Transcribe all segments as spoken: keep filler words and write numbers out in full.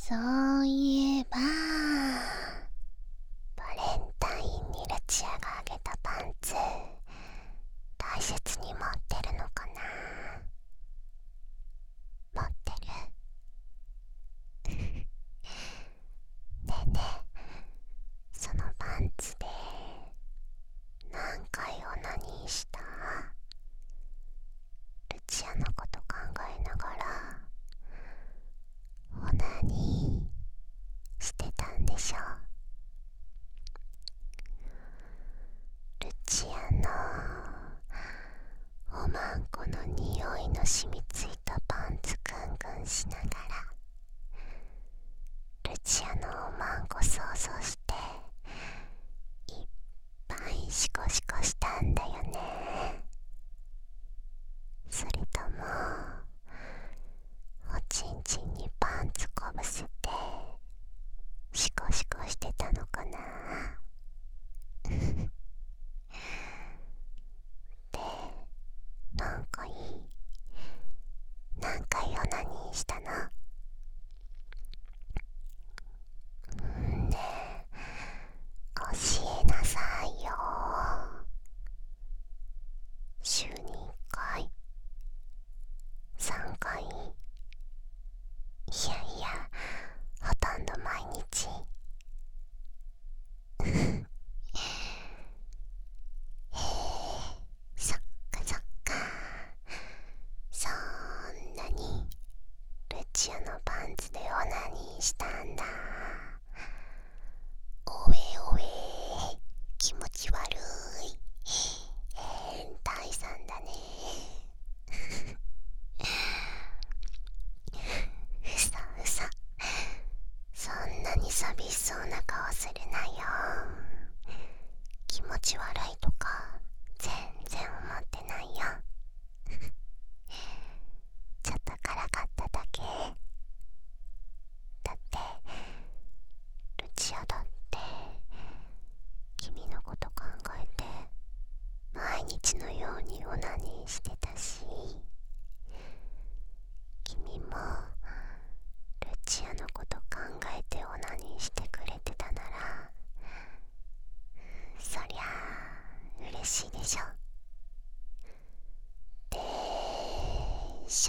そういえば、バレンタインにルチアがあげたパンツ大切に持ってるのかな。持ってる？ねえねえ、そのパンツで何回オナニーした？ルチアのこと考えながらオナニーしてたんでしょ。ルチアのおまんこの匂いの染みついたパンツぐんぐんしながらルチアのおまんこ想像していっぱいシコシコしたんだよね。それともおちんちんにパンツこぶせてシコシコしてたのかな。で、なんかいい何回オナニーしたの？んねえ、教えなさいよ。週にいっかい？さんかい？いやいや、ほとんど毎日。へえ、そっかそっか。そんなにルチアのパンツでオナニーしたんだ。おえおえ、気持ち悪い。変態さんだね。うさうさ、そんなに寂しそうな顔するなよ。気持ち悪いとか全然思ってないよ。ちょっとからかっただけ。だってルチアだって君のこと考えて毎日のようにオナニーしてたし、君もルチアのこと考えてオナニーしてくれてたなら、そりゃあ嬉しいでしょ。でしょ。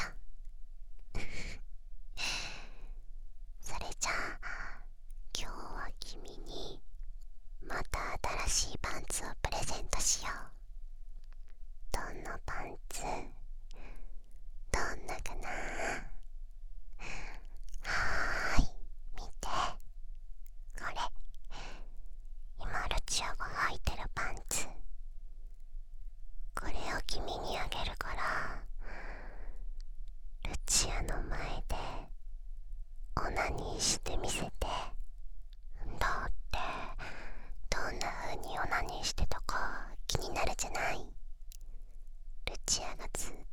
それじゃあ今日は君にまた新しいパンツをプレゼントしよう。どんなパンツ？どんなかな？はーい、見て、これ今ルチアが履いてるパンツ。これを君にあげるからルチアの前でオナニーしてみせて。だってどんな風にオナニーしてたか気になるじゃない。ルチアがずっ